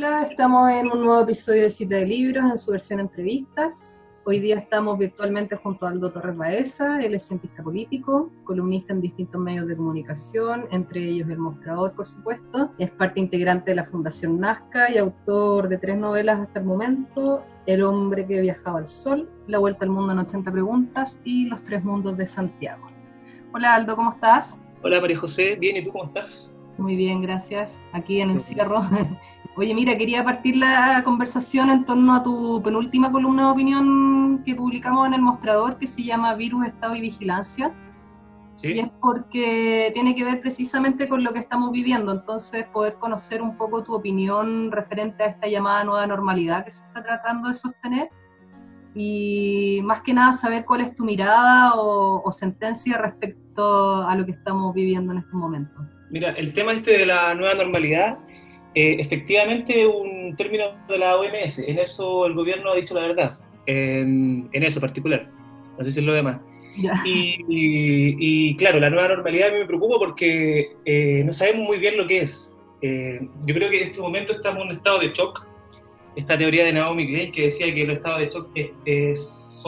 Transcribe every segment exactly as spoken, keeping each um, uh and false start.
Hola, estamos en un nuevo episodio de Cita de Libros en su versión entrevistas. Hoy día estamos virtualmente junto a Aldo Torres Baeza. Él es cientista político, columnista en distintos medios de comunicación, entre ellos El Mostrador, por supuesto. Es parte integrante de la Fundación Nazca y autor de tres novelas hasta el momento: El hombre que viajaba al sol, La vuelta al mundo en ochenta preguntas y Los tres mundos de Santiago. Hola Aldo, ¿cómo estás? Hola María José, bien, ¿y tú cómo estás? Muy bien, gracias. Aquí en encierro. Oye, mira, quería partir la conversación en torno a tu penúltima columna de opinión que publicamos en El Mostrador, que se llama Virus, Estado y Vigilancia. ¿Sí? Y es porque tiene que ver precisamente con lo que estamos viviendo, entonces poder conocer un poco tu opinión referente a esta llamada nueva normalidad que se está tratando de sostener, y más que nada saber cuál es tu mirada o, o sentencia respecto a lo que estamos viviendo en estos momentos. Mira, el tema este de la nueva normalidad, eh, efectivamente un término de la O M S, en eso el gobierno ha dicho la verdad, en, en eso particular, no sé si es lo demás. Y, y, y claro, la nueva normalidad a mí me preocupa porque eh, no sabemos muy bien lo que es. Eh, yo creo que en este momento estamos en un estado de shock. Esta teoría de Naomi Klein que decía que los estados de shock es, es,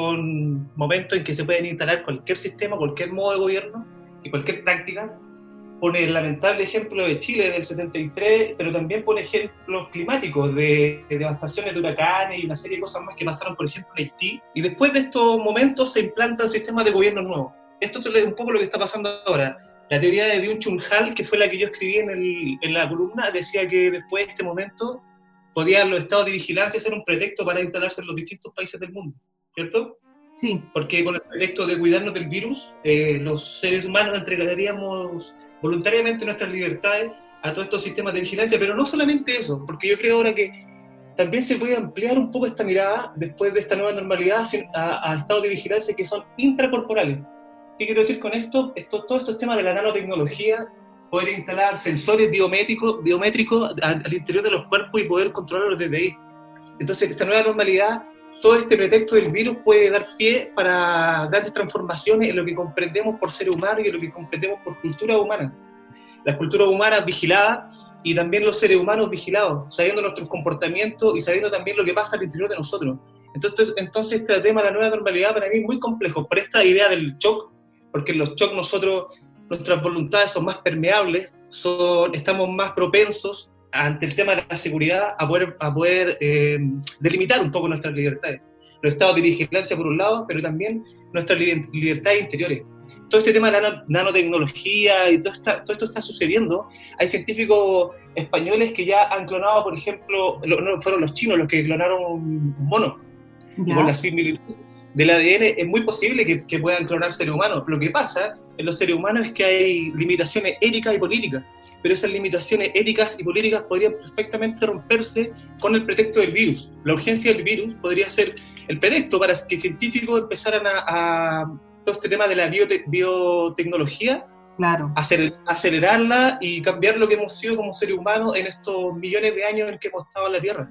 son momentos en que se pueden instalar cualquier sistema, cualquier modo de gobierno y cualquier práctica. Pone el lamentable ejemplo de Chile del setenta y tres, pero también pone ejemplos climáticos de, de devastaciones de huracanes y una serie de cosas más que pasaron, por ejemplo, en Haití. Y después de estos momentos se implantan sistemas de gobierno nuevos. Esto es un poco lo que está pasando ahora. La teoría de Byung-Chul Han, que fue la que yo escribí en, el, en la columna, decía que después de este momento podían los estados de vigilancia ser un pretexto para instalarse en los distintos países del mundo, ¿cierto? Sí. Porque con el pretexto de cuidarnos del virus, eh, los seres humanos entregaríamos voluntariamente nuestras libertades a todos estos sistemas de vigilancia, pero no solamente eso, porque yo creo ahora que también se puede ampliar un poco esta mirada después de esta nueva normalidad a, a estados de vigilancia que son intracorporales. ¿Qué quiero decir con esto? esto todos estos temas de la nanotecnología, poder instalar sensores biométricos, biométricos al, al interior de los cuerpos y poder controlarlos desde ahí. Entonces, esta nueva normalidad, todo este pretexto del virus puede dar pie para grandes transformaciones en lo que comprendemos por ser humano y en lo que comprendemos por cultura humana. Las culturas humanas vigiladas y también los seres humanos vigilados, sabiendo nuestros comportamientos y sabiendo también lo que pasa al interior de nosotros. Entonces, entonces este tema de la nueva normalidad para mí es muy complejo, por esta idea del shock, porque en los shocks nosotros, nuestras voluntades son más permeables, son, estamos más propensos ante el tema de la seguridad a poder, a poder eh, delimitar un poco nuestras libertades. Los estados de vigilancia por un lado, pero también nuestras li- libertades interiores. Todo este tema de la nanotecnología y todo, esta, todo esto está sucediendo. Hay científicos españoles que ya han clonado, por ejemplo, lo, no fueron los chinos los que clonaron un mono. ¿Ya? Y con la similitud del A D N es muy posible que, que puedan clonar seres humanos. Lo que pasa en los seres humanos es que hay limitaciones éticas y políticas, pero esas limitaciones éticas y políticas podrían perfectamente romperse con el pretexto del virus. La urgencia del virus podría ser el pretexto para que científicos empezaran a, a todo este tema de la biote, biotecnología, claro, aceler, acelerarla y cambiar lo que hemos sido como seres humanos en estos millones de años en que hemos estado en la Tierra.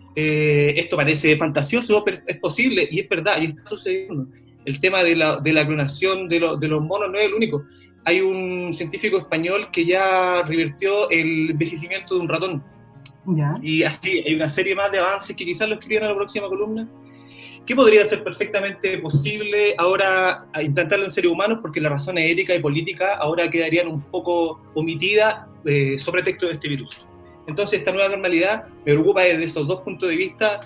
Eh, esto parece fantasioso, pero es posible y es verdad, y está sucediendo. El tema de la, de la clonación de, lo, de los monos no es el único. Hay un científico español que ya revirtió el envejecimiento de un ratón. ¿Ya? Y así hay una serie más de avances que quizás lo escriban en la próxima columna, que podría ser perfectamente posible ahora implantarlo en seres humanos, porque las razones éticas y políticas ahora quedarían un poco omitidas eh, sobre texto de este virus. Entonces esta nueva normalidad me preocupa desde esos dos puntos de vista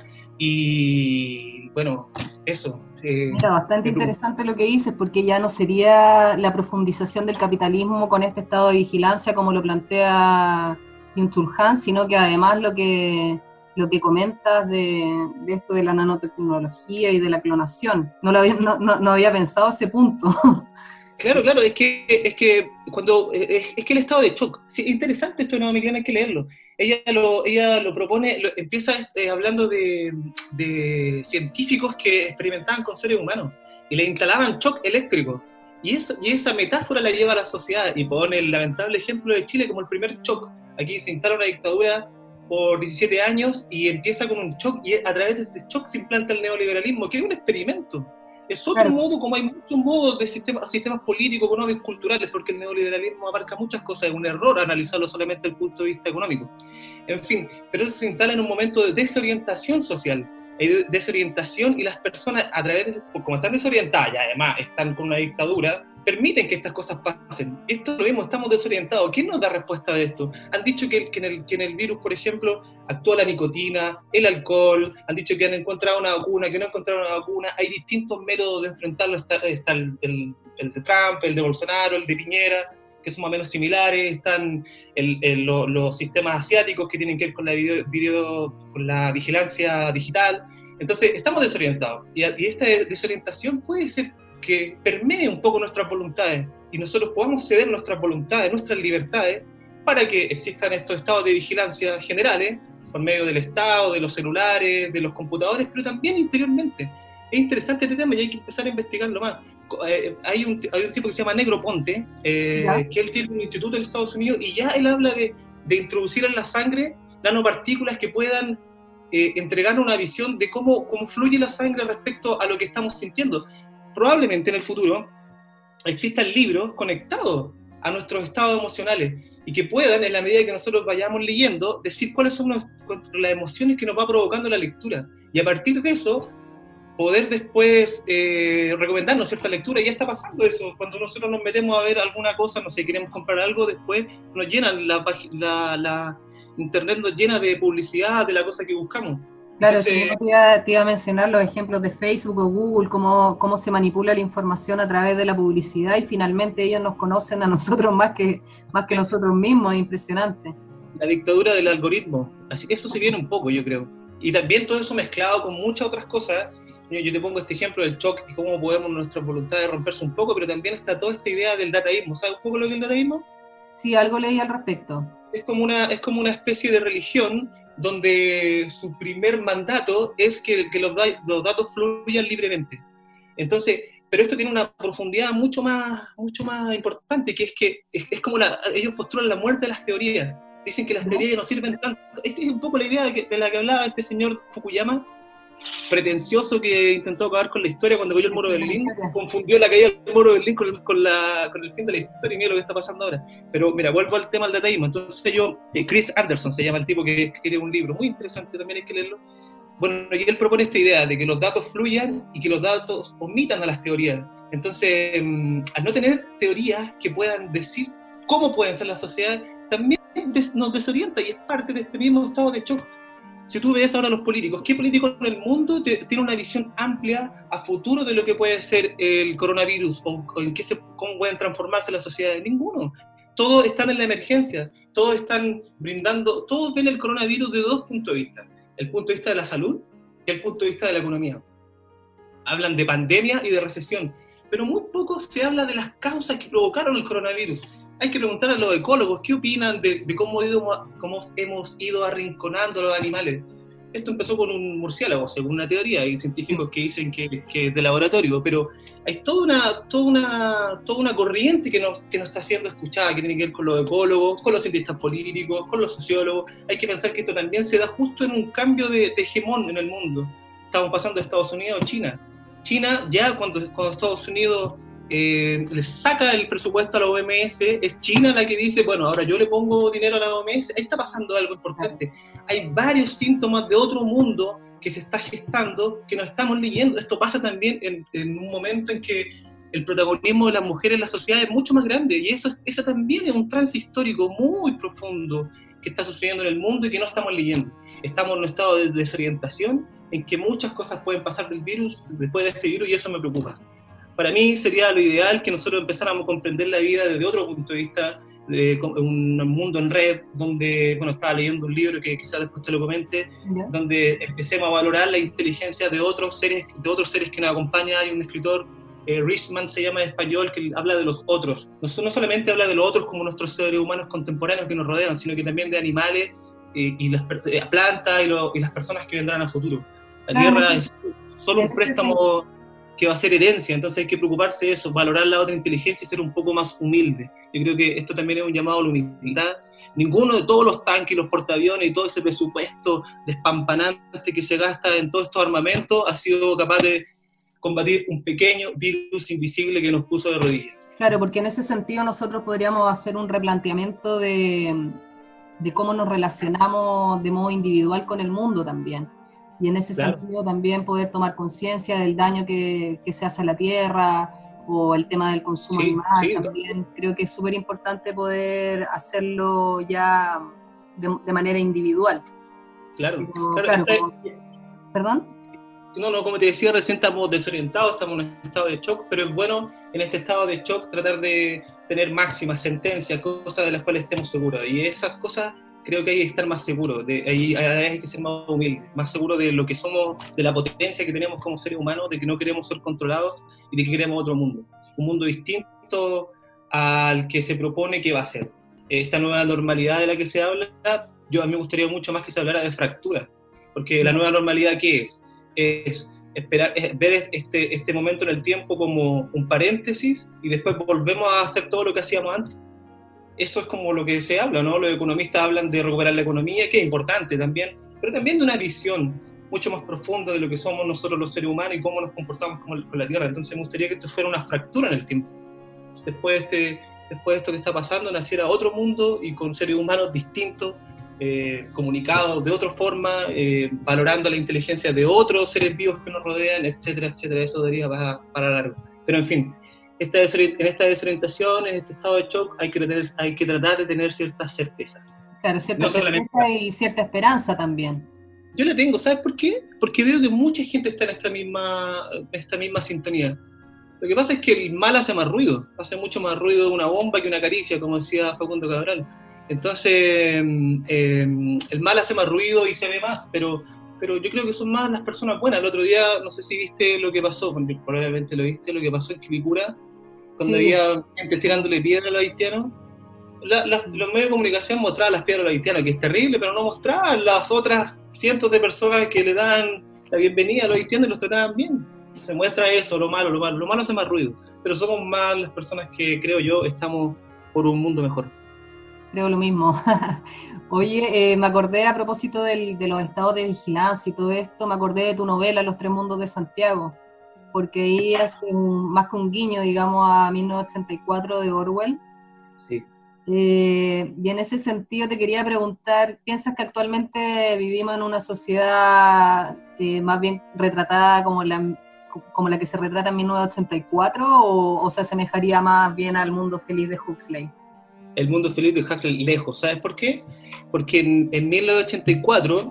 y bueno, eso. Eh, Mira, bastante interesante lo que dices, porque ya no sería la profundización del capitalismo con este estado de vigilancia como lo plantea Byung-Chul Han, sino que además lo que, lo que comentas de, de esto de la nanotecnología y de la clonación. No, lo había, no, no, no había pensado ese punto. Claro, claro, es que, es que cuando es, es que el estado de shock, sí, es interesante esto de Naomi Klein, hay que leerlo. Ella lo, ella lo propone, lo, empieza eh, hablando de, de científicos que experimentaban con seres humanos y le instalaban shock eléctrico. Y, eso, y esa metáfora la lleva a la sociedad y pone el lamentable ejemplo de Chile como el primer shock. Aquí se instala una dictadura por diecisiete años y empieza con un shock y a través de ese shock se implanta el neoliberalismo, que es un experimento. Es otro Claro. modo, como hay muchos modos de sistemas, sistemas políticos, económicos, culturales, porque el neoliberalismo abarca muchas cosas, es un error analizarlo solamente desde el punto de vista económico. En fin, pero eso se instala en un momento de desorientación social, hay desorientación y las personas, a través de, como están desorientadas y además están con una dictadura, permiten que estas cosas pasen. Esto lo vemos, estamos desorientados. ¿Quién nos da respuesta de esto? Han dicho que, que, en el, que en el virus, por ejemplo, actúa la nicotina, el alcohol, han dicho que han encontrado una vacuna, que no encontraron una vacuna, hay distintos métodos de enfrentarlo, está, está el, el, el de Trump, el de Bolsonaro, el de Piñera, que son más o menos similares, están el, el, lo, los sistemas asiáticos que tienen que ver con la, video, video, con la vigilancia digital. Entonces, estamos desorientados, y, y esta desorientación puede ser que permee un poco nuestras voluntades, y nosotros podamos ceder nuestras voluntades, nuestras libertades, para que existan estos estados de vigilancia generales, por medio del Estado, de los celulares, de los computadores, pero también interiormente. Es interesante este tema y hay que empezar a investigarlo más. Eh, hay, un, hay un tipo que se llama Negroponte, eh, que él tiene un instituto en Estados Unidos, y ya él habla de, de introducir en la sangre nanopartículas que puedan eh, entregar una visión de cómo, cómo fluye la sangre respecto a lo que estamos sintiendo. Probablemente en el futuro existan libros conectados a nuestros estados emocionales y que puedan, en la medida que nosotros vayamos leyendo, decir cuáles son los, las emociones que nos va provocando la lectura. Y a partir de eso, poder después eh, recomendarnos cierta lectura. Y ya está pasando eso. Cuando nosotros nos metemos a ver alguna cosa, no sé, queremos comprar algo, después nos llenan la, la, la internet, nos llena de publicidad de la cosa que buscamos. Claro, si yo te iba, te iba a mencionar los ejemplos de Facebook o Google, cómo, cómo se manipula la información a través de la publicidad, y finalmente ellos nos conocen a nosotros más que, más que nosotros mismos. Es impresionante. La dictadura del algoritmo, así que eso se viene un poco, yo creo. Y también todo eso mezclado con muchas otras cosas. Yo, yo te pongo este ejemplo del shock y cómo podemos nuestras voluntades romperse un poco, pero también está toda esta idea del dataísmo. ¿Sabes un poco lo que es el dataísmo? Sí, algo leí al respecto. Es como una, es como una especie de religión donde su primer mandato es que, que los, da, los datos fluyan libremente. Entonces, pero esto tiene una profundidad mucho más, mucho más importante, que es que es, es como la, ellos postulan la muerte de las teorías. Dicen que las ¿no? teorías no sirven tanto. Esta es un poco la idea de, que, de la que hablaba este señor Fukuyama, pretencioso, que intentó acabar con la historia cuando cayó el muro de Berlín, confundió la caída del muro de Berlín con, con, la, con el fin de la historia, y mira lo que está pasando ahora. Pero mira, vuelvo al tema del dataísmo. Entonces yo, eh, Chris Anderson se llama el tipo que escribe un libro muy interesante, también hay que leerlo. Bueno, y él propone esta idea de que los datos fluyan y que los datos omitan a las teorías. Entonces, um, al no tener teorías que puedan decir cómo pueden ser las sociedades, también des, nos desorienta, y es parte de este mismo estado de shock. Si tú ves ahora a los políticos, ¿qué político en el mundo te, tiene una visión amplia a futuro de lo que puede ser el coronavirus, o, o en qué se, cómo pueden transformarse las sociedades? Ninguno. Todos están en la emergencia, todos están brindando, todos ven el coronavirus de dos puntos de vista: el punto de vista de la salud y el punto de vista de la economía. Hablan de pandemia y de recesión, pero muy poco se habla de las causas que provocaron el coronavirus. Hay que preguntar a los ecólogos qué opinan de, de cómo, ido, cómo hemos ido arrinconando a los animales. Esto empezó con un murciélago, según una teoría. Hay científicos que dicen que, que es de laboratorio, pero hay toda una, toda una, toda una corriente que nos, que nos está siendo escuchada, que tiene que ver con los ecólogos, con los cientistas políticos, con los sociólogos. Hay que pensar que esto también se da justo en un cambio de, de hegemón en el mundo. Estamos pasando de Estados Unidos a China. China, ya cuando, cuando Estados Unidos eh, le saca el presupuesto a la O M S, es China la que dice, bueno, ahora yo le pongo dinero a la O M S. Ahí está pasando algo importante. Hay varios síntomas de otro mundo que se está gestando, que no estamos leyendo. Esto pasa también en, en un momento en que el protagonismo de las mujeres en la sociedad es mucho más grande, y eso, eso también es un trance histórico muy profundo que está sucediendo en el mundo y que no estamos leyendo. Estamos en un estado de desorientación en que muchas cosas pueden pasar del virus, después de este virus, y eso me preocupa. Para mí sería lo ideal que nosotros empezáramos a comprender la vida desde otro punto de vista, de un mundo en red, donde, bueno, estaba leyendo un libro que quizás después te lo comente, yeah. donde empecemos a valorar la inteligencia de otros seres, de otros seres que nos acompañan. Hay un escritor, eh, Richman se llama en español, que habla de los otros. No, no solamente habla de los otros como nuestros seres humanos contemporáneos que nos rodean, sino que también de animales eh, y las eh, plantas y, lo, y las personas que vendrán a futuro. La claro, Tierra es solo un préstamo que va a ser herencia, entonces hay que preocuparse de eso, valorar la otra inteligencia y ser un poco más humilde. Yo creo que esto también es un llamado a la humildad. Ninguno de todos los tanques, los portaaviones y todo ese presupuesto despampanante que se gasta en todos estos armamentos ha sido capaz de, combatir un pequeño virus invisible que nos puso de rodillas. Claro, porque en ese sentido nosotros podríamos hacer un replanteamiento de, de cómo nos relacionamos de modo individual con el mundo también. Y en ese claro. sentido también poder tomar conciencia del daño que, que se hace a la tierra, o el tema del consumo sí, animal sí, también. Todo. Creo que es súper importante poder hacerlo ya de, de manera individual. Claro. Pero, claro, claro como, ¿Perdón? No, no, como te decía, recién estamos desorientados, estamos en un estado de shock, pero es bueno en este estado de shock tratar de tener máximas, sentencias, cosas de las cuales estemos seguros. Y esas cosas creo que hay que estar más seguros, de, ahí hay que ser más humildes, más seguros de lo que somos, de la potencia que tenemos como seres humanos, de que no queremos ser controlados y de que queremos otro mundo. Un mundo distinto al que se propone que va a ser. Esta nueva normalidad de la que se habla, yo a mí me gustaría mucho más que se hablara de fractura, porque la nueva normalidad, ¿qué es? Es esperar, es ver este, este momento en el tiempo como un paréntesis y después volvemos a hacer todo lo que hacíamos antes. Eso es como lo que se habla, ¿no? Los economistas hablan de recuperar la economía, que es importante también, pero también de una visión mucho más profunda de lo que somos nosotros los seres humanos y cómo nos comportamos con la Tierra. Entonces me gustaría que esto fuera una fractura en el tiempo. Después de, este, después de esto que está pasando, naciera otro mundo y con seres humanos distintos, Eh, comunicados de otra forma, eh, valorando la inteligencia de otros seres vivos que nos rodean, etcétera, etcétera. Eso daría para, para largo. Pero en fin, esta en esta desorientación, en este estado de shock, hay que, tener, hay que tratar de tener ciertas certezas. Claro, cierta no certeza y cierta esperanza también. Yo la tengo, ¿sabes por qué? Porque veo que mucha gente está en esta misma, esta misma sintonía. Lo que pasa es que el mal hace más ruido, hace mucho más ruido una bomba que una caricia, como decía Facundo Cabral. Entonces, eh, el mal hace más ruido y se ve más, pero, pero yo creo que son más las personas buenas. El otro día, no sé si viste lo que pasó, probablemente lo viste, lo que pasó en Quilicura, cuando sí. había gente tirándole piedra a los haitianos. La, la, los medios de comunicación mostraban las piedras a los haitianos, que es terrible, pero no mostraban las otras cientos de personas que le dan la bienvenida a los haitianos y los trataban bien. Se muestra eso, lo malo, lo malo. Lo malo hace más ruido, pero somos más las personas que, creo yo, estamos por un mundo mejor. Creo lo mismo. Oye, eh, me acordé a propósito del, de los estados de vigilancia y todo esto, me acordé de tu novela Los Tres Mundos de Santiago, porque ahí hace un, más que un guiño, digamos, a mil novecientos ochenta y cuatro de Orwell. Sí. Eh, y en ese sentido te quería preguntar, ¿piensas que actualmente vivimos en una sociedad eh, más bien retratada como la, como la que se retrata en mil novecientos ochenta y cuatro o, o se asemejaría más bien al mundo feliz de Huxley? El mundo feliz de Huxley lejos, ¿sabes por qué? Porque en, en mil novecientos ochenta y cuatro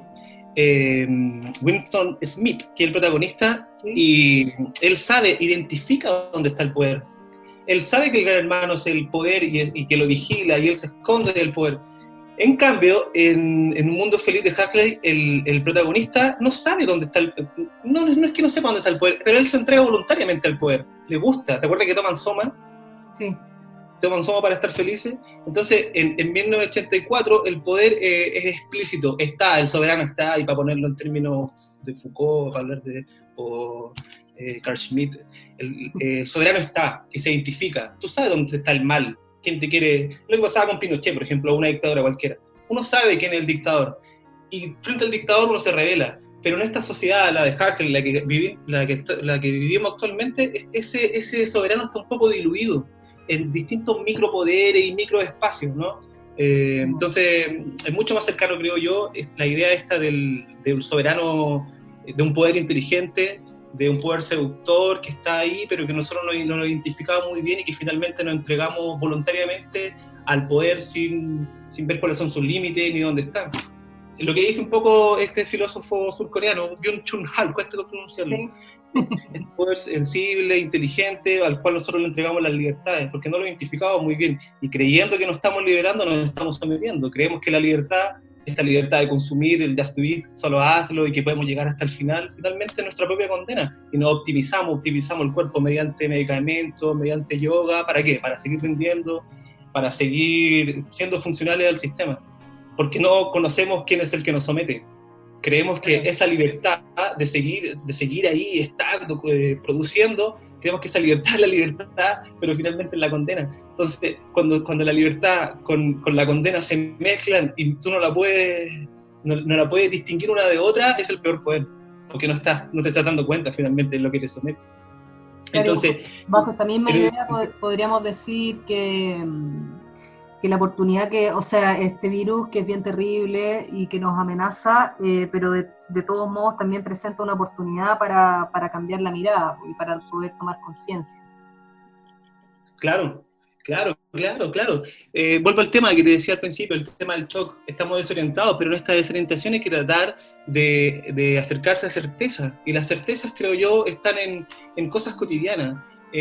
eh, Winston Smith, que es el protagonista, ¿sí? Y él sabe, identifica dónde está el poder. Él sabe que el gran hermano es el poder y, y que lo vigila y él se esconde del poder. En cambio, en, en un mundo feliz de Huxley, el, el protagonista no sabe dónde está el poder. No, no es que no sepa dónde está el poder, pero él se entrega voluntariamente al poder. Le gusta. ¿Te acuerdas que toman Soma? Sí. Toman Soma para estar felices. Entonces, en, en mil novecientos ochenta y cuatro el poder eh, es explícito, está, el soberano está, y para ponerlo en términos de Foucault, para hablar de o, eh, Carl Schmitt, el, eh, el soberano está, y se identifica. Tú sabes dónde está el mal, quién te quiere. Lo que pasaba con Pinochet, por ejemplo, o una dictadura cualquiera. Uno sabe quién es el dictador, y frente al dictador uno se revela. Pero en esta sociedad, la de Huxley, la que, vivi, la que, la que vivimos actualmente, ese, ese soberano está un poco diluido en distintos micropoderes y microespacios, ¿no? Eh, entonces, es mucho más cercano, creo yo, la idea esta del, del soberano, de un poder inteligente, de un poder seductor que está ahí, pero que nosotros no, no lo identificamos muy bien y que finalmente nos entregamos voluntariamente al poder sin, sin ver cuáles son sus límites ni dónde están. Lo que dice un poco este filósofo surcoreano, Byung-Chul Han, cuesta pronunciarlo. Sí. Es un poder sensible, inteligente, al cual nosotros le entregamos las libertades, porque no lo identificamos muy bien, y creyendo que nos estamos liberando, nos estamos sometiendo. Creemos que la libertad, esta libertad de consumir, el just do it, solo hazlo, y que podemos llegar hasta el final, finalmente es nuestra propia condena, y nos optimizamos, optimizamos el cuerpo mediante medicamentos, mediante yoga, ¿para qué? Para seguir vendiendo, para seguir siendo funcionales al sistema, porque no conocemos quién es el que nos somete. Creemos que esa libertad de seguir, de seguir ahí, estando, eh, produciendo, creemos que esa libertad es la libertad, pero finalmente es la condena. Entonces, cuando, cuando la libertad con, con la condena se mezclan y tú no la puedes, no, no la puedes distinguir una de otra, es el peor poder, porque no, estás, no te estás dando cuenta finalmente de lo que te somete. Claro, Entonces, bajo esa misma pero, idea pod- podríamos decir que, mm, que la oportunidad que, o sea, este virus que es bien terrible y que nos amenaza, eh, pero de, de todos modos también presenta una oportunidad para, para cambiar la mirada y para poder tomar conciencia. claro, claro, claro, claro. Eh, vuelvo al tema que te decía al principio, el tema del shock. Estamos desorientados, pero en esta desorientación hay que tratar de, de acercarse a certezas. Y las certezas, creo yo, están en, en cosas cotidianas,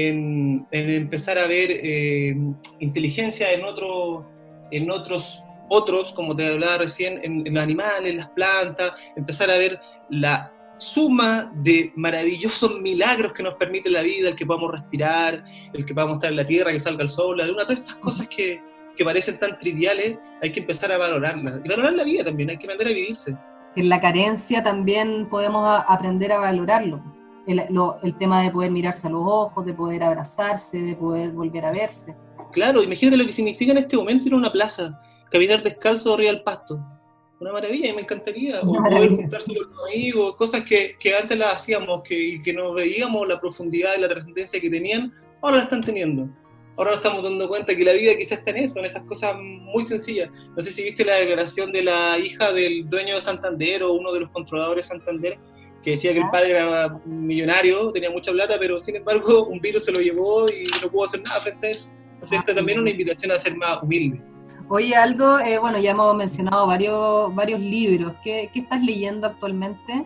en, en empezar a ver eh, inteligencia en, otro, en otros, otros, como te hablaba recién, en, en los animales, las plantas, empezar a ver la suma de maravillosos milagros que nos permite la vida, el que podamos respirar, el que podamos estar en la tierra, que salga el sol, la luna, todas estas cosas que, que parecen tan triviales, hay que empezar a valorarlas. Y valorar la vida también, hay que aprender a vivirse. En la carencia también podemos a- aprender a valorarlo. El, lo- el tema de poder mirarse a los ojos, de poder abrazarse, de poder volver a verse. Claro, imagínate lo que significa en este momento ir a una plaza, caminar descalzo arriba del pasto. Una maravilla, y me encantaría. Una O poder maravilla. juntarse con los amigos, cosas que, que antes las hacíamos, que, que no veíamos la profundidad y la trascendencia que tenían, ahora la están teniendo. Ahora nos estamos dando cuenta que la vida quizás está en eso, en esas cosas muy sencillas. No sé si viste la declaración de la hija del dueño de Santander o uno de los controladores de Santander, que decía que el padre era millonario, tenía mucha plata, pero sin embargo un virus se lo llevó y no pudo hacer nada frente a eso. Entonces esta también es una invitación a ser más humilde. Oye, algo, eh, bueno, ya hemos mencionado varios, varios libros. ¿Qué, qué estás leyendo actualmente?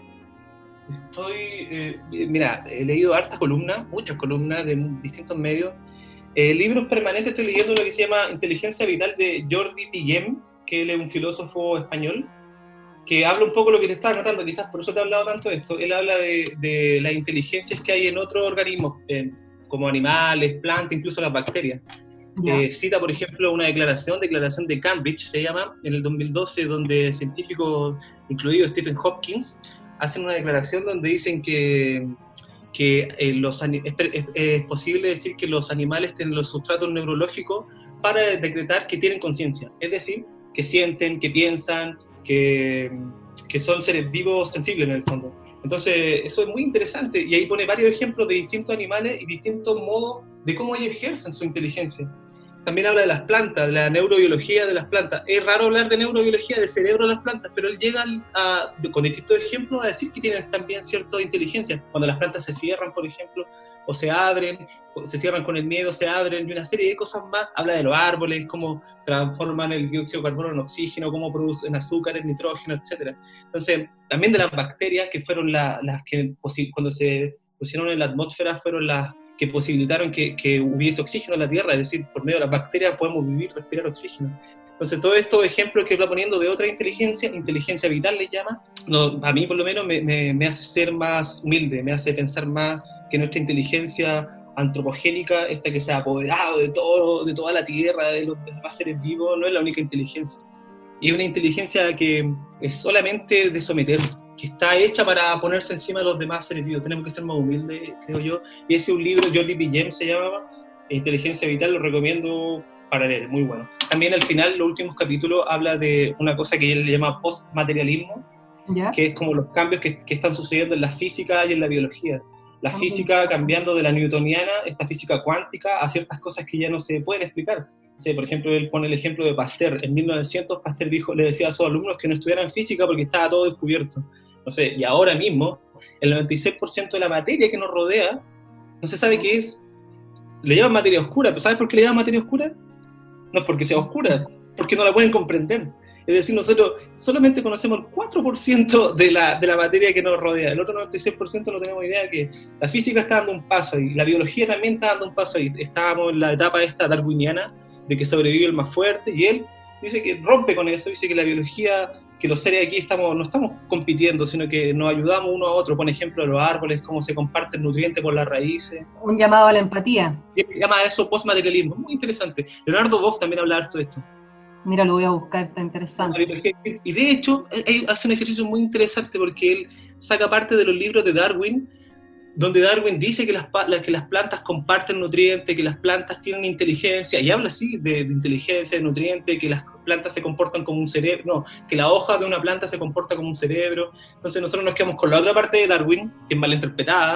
Estoy, eh, mira, he leído hartas columnas, muchas columnas de distintos medios. Eh, libros permanentes, estoy leyendo lo que se llama Inteligencia Vital de Jordi Guillem, que él es un filósofo español, que habla un poco de lo que te estaba contando, quizás por eso te he hablado tanto de esto. Él habla de, de las inteligencias que hay en otros organismos, eh, como animales, plantas, incluso las bacterias. Eh, cita, por ejemplo, una declaración, declaración de Cambridge, se llama, en el dos mil doce, donde científicos, incluido Stephen Hopkins, hacen una declaración donde dicen que, que eh, los, es, es, es posible decir que los animales tienen los sustratos neurológicos para decretar que tienen conciencia, es decir, que sienten, que piensan, que, que son seres vivos sensibles en el fondo. Entonces, eso es muy interesante, y ahí pone varios ejemplos de distintos animales y distintos modos de cómo ellos ejercen su inteligencia. También habla de las plantas, de la neurobiología de las plantas. Es raro hablar de neurobiología, del cerebro de las plantas, pero él llega a, con distintos ejemplos a decir que tienen también cierta inteligencia. Cuando las plantas se cierran, por ejemplo, o se abren, o se cierran con el miedo, se abren, y una serie de cosas más. Habla de los árboles, cómo transforman el dióxido de carbono en oxígeno, cómo producen azúcares, nitrógeno, etcétera. Entonces, también de las bacterias, que fueron la, las que cuando se pusieron en la atmósfera fueron las que posibilitaron que, que hubiese oxígeno en la Tierra, es decir, por medio de las bacterias podemos vivir, respirar oxígeno. Entonces, todos estos ejemplos que va poniendo de otra inteligencia, inteligencia vital le llama, no, a mí por lo menos me, me, me hace ser más humilde, me hace pensar más que nuestra inteligencia antropogénica, esta que se ha apoderado de, todo, de toda la Tierra, de los demás seres vivos, no es la única inteligencia. Y es una inteligencia que es solamente de someter, que está hecha para ponerse encima de los demás seres vivos. Tenemos que ser más humildes, creo yo. Y ese es un libro, Jordi Guillem se llama, Inteligencia Vital, lo recomiendo para leer, muy bueno. También al final, los últimos capítulos, habla de una cosa que él le llama postmaterialismo, ¿ya? Que es como los cambios que, que están sucediendo en la física y en la biología. La okay. física cambiando de la newtoniana, esta física cuántica, a ciertas cosas que ya no se pueden explicar. O sea, por ejemplo, él pone el ejemplo de Pasteur. En mil novecientos, Pasteur dijo, le decía a sus alumnos que no estudiaran física porque estaba todo descubierto. No sé, y ahora mismo, el noventa y seis por ciento de la materia que nos rodea, no se sabe qué es. Le llaman materia oscura, pero ¿sabes por qué le llaman materia oscura? No es porque sea oscura, porque no la pueden comprender. Es decir, nosotros solamente conocemos el cuatro por ciento de la, de la materia que nos rodea. El otro noventa y seis por ciento no tenemos idea que la física está dando un paso ahí, la biología también está dando un paso ahí. Estábamos en la etapa esta darwiniana, de que sobrevive el más fuerte, y él dice que rompe con eso, dice que la biología, que los seres aquí estamos, no estamos compitiendo, sino que nos ayudamos uno a otro. Por ejemplo, los árboles, cómo se comparten nutrientes por las raíces. Un llamado a la empatía. Y él llama a eso postmaterialismo, muy interesante. Leonardo Boff también habla harto de esto. Mira, lo voy a buscar, está interesante. Y de hecho, él hace un ejercicio muy interesante porque él saca parte de los libros de Darwin, donde Darwin dice que las, que las plantas comparten nutrientes, que las plantas tienen inteligencia, y habla así de, de inteligencia, de nutrientes, que las plantas se comportan como un cerebro, no, que la hoja de una planta se comporta como un cerebro. Entonces nosotros nos quedamos con la otra parte de Darwin, que es malinterpretada,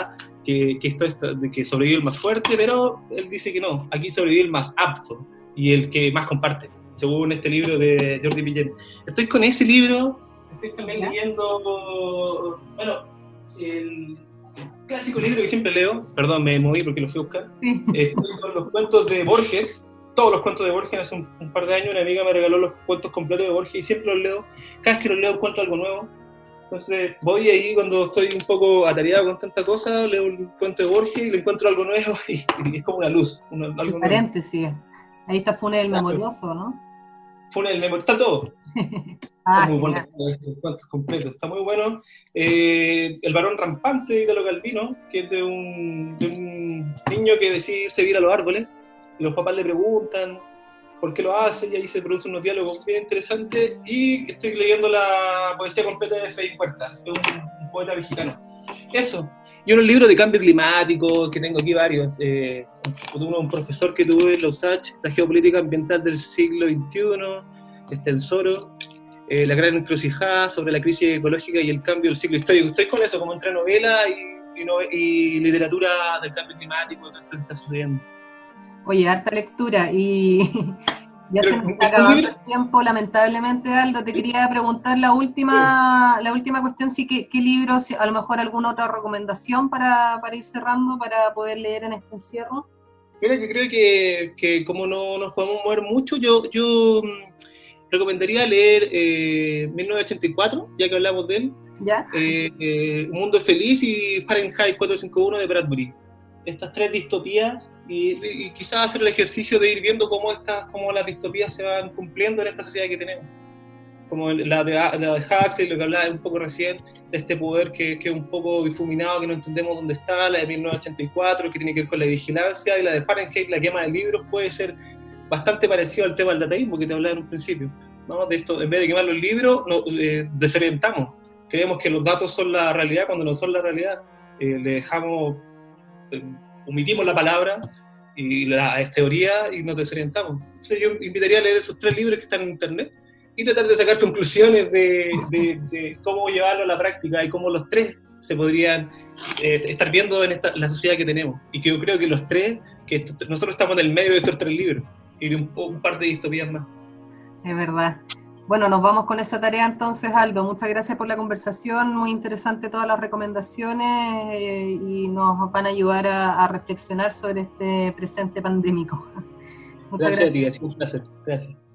que, que esto, esto, de que sobrevive el más fuerte, pero él dice que no, aquí sobrevive el más apto y el que más comparte, según este libro de Jordi Pillén. Estoy con ese libro, estoy también ¿Ya? leyendo, bueno, el clásico libro que siempre leo, perdón, me moví porque lo fui a buscar, sí. Estoy con los cuentos de Borges, todos los cuentos de Borges. Hace un, un par de años una amiga me regaló los cuentos completos de Borges y siempre los leo, cada vez que los leo encuentro algo nuevo. Entonces voy ahí cuando estoy un poco atareado con tanta cosa, leo un cuento de Borges y le encuentro algo nuevo y, y es como una luz. Una, algo el paréntesis, ahí está Funes el claro. Memorioso, ¿no? Funes el Memorioso, está todo. ah, está muy bueno, los cuentos completos, está muy bueno. Eh, el varón rampante de Italo Calvino, que es de un, de un niño que decide irse a vivir a los árboles, y los papás le preguntan por qué lo hace, y ahí se producen unos diálogos bien interesantes, y estoy leyendo la poesía completa de Freddy Puerta, de un, un poeta mexicano. Eso, y unos libros de cambio climático, que tengo aquí varios, eh, uno, un profesor que tuve en la U S A C H, la geopolítica ambiental del siglo veintiuno, este el Soro, eh, la gran encrucijada sobre la crisis ecológica y el cambio del ciclo histórico. Estoy con eso, como entre novela y, y, no, y literatura del cambio climático, todo esto que está sucediendo. Oye, harta lectura, y ya Pero, se nos está acabando el tiempo, lamentablemente, Aldo. Te quería preguntar la última, la última cuestión, sí, ¿qué, qué libros, a lo mejor alguna otra recomendación para, para ir cerrando, para poder leer en este encierro? Mira, yo creo que, que como no nos podemos mover mucho, yo, yo recomendaría leer eh, mil novecientos ochenta y cuatro, ya que hablamos de él, ¿Ya? Eh, eh, Un mundo feliz y Fahrenheit cuatrocientos cincuenta y uno de Bradbury. Estas tres distopías, y, y quizás hacer el ejercicio de ir viendo cómo, estas, cómo las distopías se van cumpliendo en esta sociedad que tenemos. Como la de, la de Huxley, lo que hablaba un poco recién, de este poder que, que es un poco difuminado, que no entendemos dónde está, la de mil novecientos ochenta y cuatro, que tiene que ver con la vigilancia, y la de Fahrenheit, la quema de libros, puede ser bastante parecido al tema del dataísmo que te hablaba en un principio, ¿no? De esto, en vez de quemar los libros, nos eh, desorientamos. Creemos que los datos son la realidad cuando no son la realidad. Eh, le dejamos... omitimos la palabra y la teoría y nos desorientamos. Entonces yo invitaría a leer esos tres libros que están en internet y tratar de sacar conclusiones de, de, de cómo llevarlo a la práctica y cómo los tres se podrían eh, estar viendo en esta, la sociedad que tenemos. Y que yo creo que los tres, que esto, nosotros estamos en el medio de estos tres libros y de un, un par de distopías más. Es verdad. Bueno, nos vamos con esa tarea entonces, Aldo. Muchas gracias por la conversación, muy interesante todas las recomendaciones eh, y nos van a ayudar a, a reflexionar sobre este presente pandémico. Muchas gracias. Gracias, un placer. Gracias.